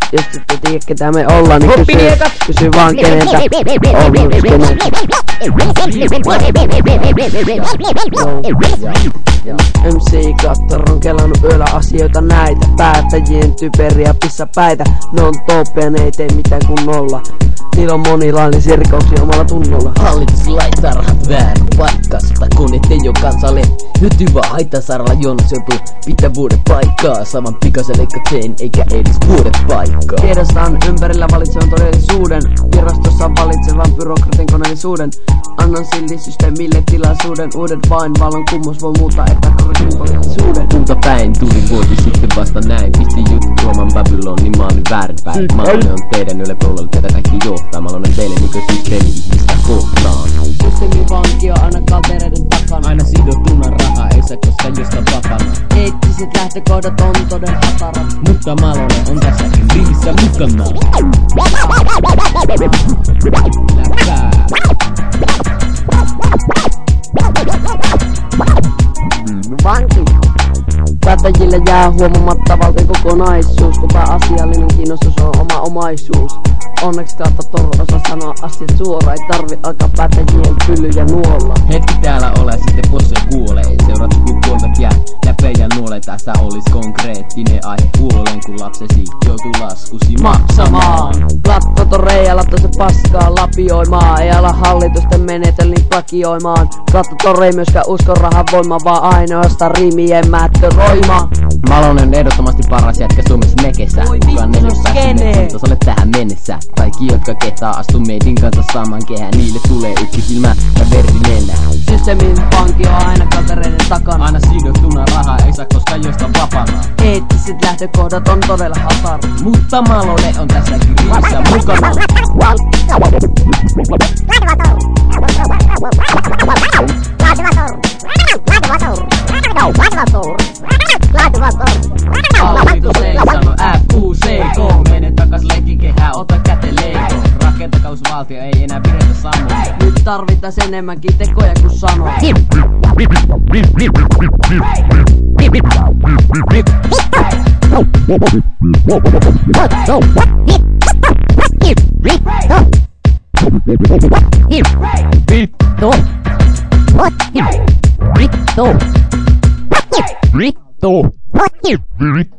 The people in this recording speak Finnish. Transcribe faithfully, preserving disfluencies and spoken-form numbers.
Jos ette tiedä ketä me ollaan, niin kysy, kysy vaan keneltä ollut M C Kattor on kelannut yöllä asioita näitä. Päättäjien typeriä pissapäitä. Ne on topea, ne ei tee mitään kunnolla. Niillä on monilainen sirkauksia omalla tunnolla. Hallitus laittaa rahat väärin paikasta, kun ettei oo kansalle hyötyvää haitasaralla jonoseutu pitää vuoden paikkaa. Saman pikaisen leikkaukseen eikä edes vuoden paikkaa. Tiedostaan ympärillä valitsevan todellisuuden. Virastossa valitsevan byrokratin koneellisuuden. Annan silti systeemille tilaisuuden. Uuden vain valon kummus voi muuttaa epäkorrektin poliittisuuden. Kuinka päin tuli vuosi sitten vasta näin. Pisti juttu tuomaan Babylonin, mä olin väärinpäin. Malonen on teidän yläpuolella, tätä kaikki johtaa. Malonen teille nyky systeemi ihmistä kohtaan. Systeemin vanki on aina kaltereiden takana. Aina sidottuna rahaa ei saa koskaan jostain vapaana. Eettiset lähtökohdat on toden hatarat. Mutta Malonen on tässäkin rivissä mukana. Läppää. Vanki. Päättäjille jää huomaamatta valtion kokonaisuus, kun pääasiallinen kiinnostus on oma omaisuus. Onneksi Kattor osaa sanoa asiat suoraan, ei tarvi alkaa päättäjien pyllyjä nuolla. Hetki täällä ole, sitten posse kuolee. Seuraat sukupuolta jää läpe ja nuole. Tässä olis konkreettinen aihe huoleen, kun lapsesi joutuu laskusi maksamaan. Kattotoreja laittaa se paskaa lapioimaan. Ei ala hallitusten menetelmiin plagioimaan. Kattor ei myöskään usko rahan voimaa, vaan ainoastaan riimien mättöroima. Malonen ehdottomasti paras jätkä Suomessa mekessä. Voi vittu skene. Olet tähän mennessä. Kaikki jotka kehtaa astu meidin kanssa saman kehään. Niille tulee yksi silmä ja veri nenää. Systeemin vanki on aina kaltereiden takana. Aina sidottuna rahaa ei saa koskaan jostain vapaana. Eettiset lähtökohdat on todella hatarat. Mutta Malonen on tässäkin rivissä mukana. Hallitus ei sano F U C K. Mene takas leikkikehää, ota käteen leiko. Rakentakausvaltio ei enää pidetä samoja. Nyt tarvitais enemmänkin tekoja kuin sanoja. Ritto. Ritto. Ritto.